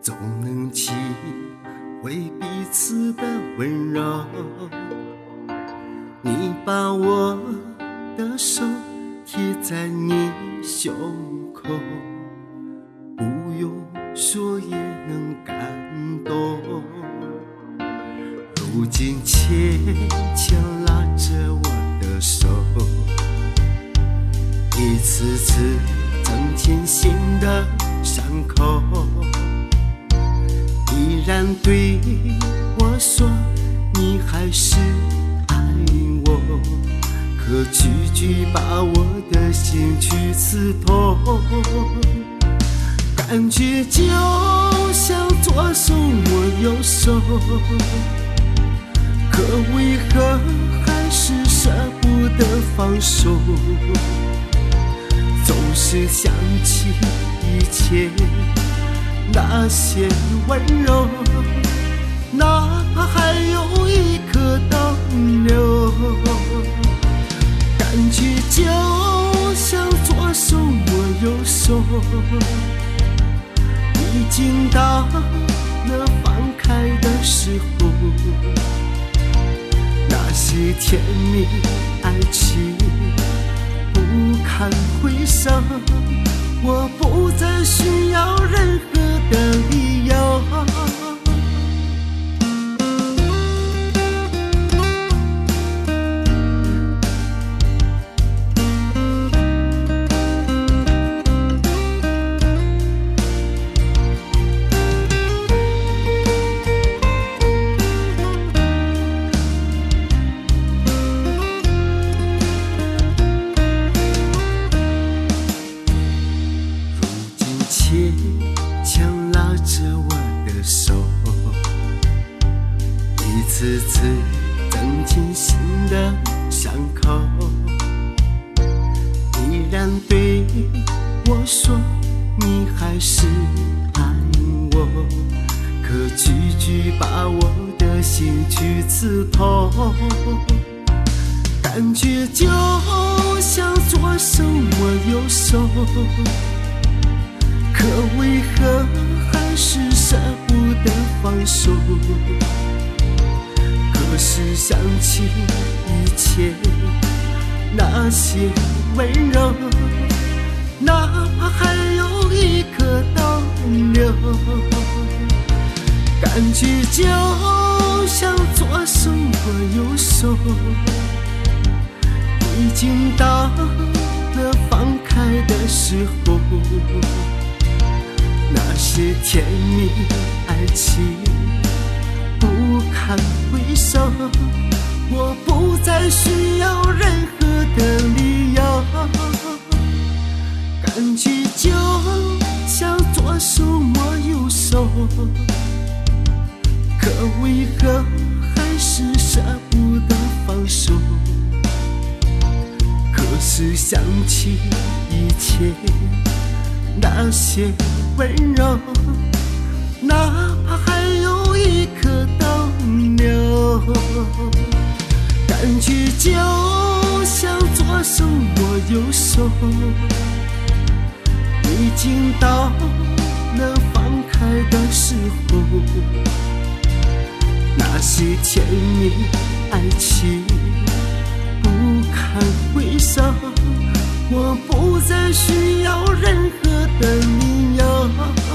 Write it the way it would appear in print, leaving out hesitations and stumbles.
总能体会彼此的温柔。你把我的手贴在你胸口，不用说也能感动。如今牵强拉着我的手，一次次增添新的伤口，依然对我说你还是爱我，可句句把我的心去刺痛。感觉就像左手握右手，可为何还是舍不得放手？总是想起以前那些温柔，哪怕还有一颗逗留。感觉就像左手握右手，已经到了放开的时候。那些甜蜜爱情不堪回首，我不再需要任何的理由。牵强拉着我的手，一次次增添新的伤口，依然对我说你还是爱我，可句句把我的心去刺痛。感觉就像左手握右手，可为何还是舍不得放手？可是想起以前那些温柔，哪怕还有一颗逗留。感觉就像左手握右手，已经到了放开的时候。那些甜蜜爱情不堪回首，我不再需要任何的理由。感觉就像左手握右手，可为何还是舍不得放手？可是想起以前那些温柔，哪怕还有一颗逗留。感觉就像左手握右手，已经到了放开的时候。那些甜蜜爱情不堪回首，我不再需要任何的理由。